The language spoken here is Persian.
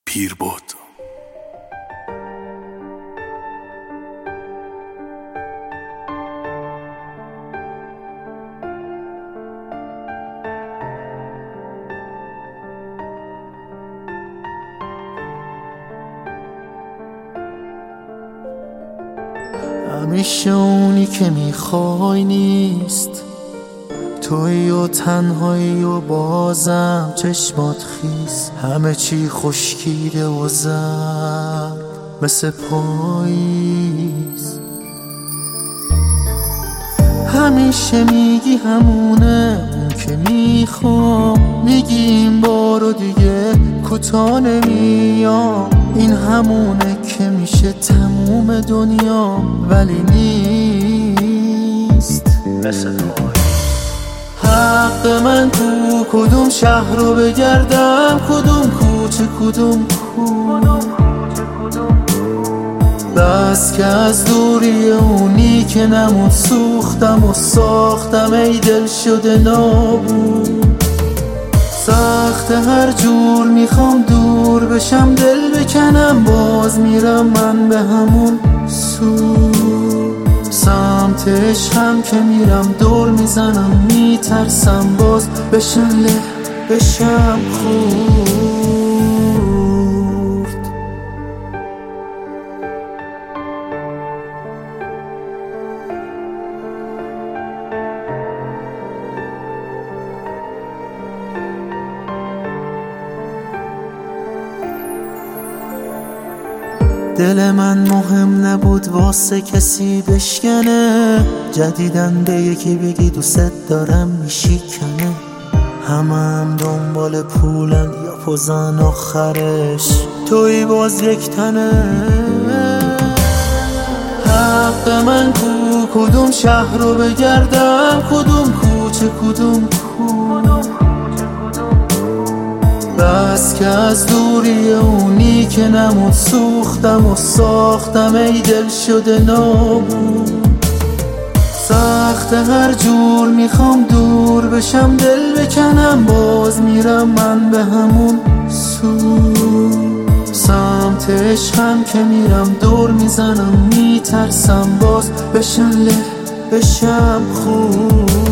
پیر بود. همیشه اونی که میخوای نیست، تویی و تنهایی و بازم چشمات خیس، همه چی خشکیده و زرد مثل پاییز. همیشه میگی همونه اون که میخوام، میگی این بارو دیگه کوتاه نمیام، این همونه که میشه تموم دنیا ولی نیست مثل حق من تو کدوم شهر رو بگردم، کدوم کوچه کدوم کوچه، بس که از دوری اونی که نمون سوختم و ساختم ای دل شده نابود. سخت هر جور میخوام دور بشم دل بکنم، باز میرم من به همون سو. سمت عشقم که میرم دور میزنم، میترسم باز بشم له بشم خورد. دل من مهم نبود واسه کسی بشکنه، جدیدن به یکی بگی دوست دارم میشکنه. هم دنبال پولن یا پوزن آخرش توی باز یک تنه. حق من کدوم شهر رو بگردم، کدوم کوچه کدوم بس که از دوری اونی که نمون سوختم و ساختم ای دل شده نابود. سخت هر جور میخوام دور بشم دل بکنم، باز میرم من به همون سو. سمت عشقم که میرم دور میزنم، میترسم باز بشم له بشم خورد.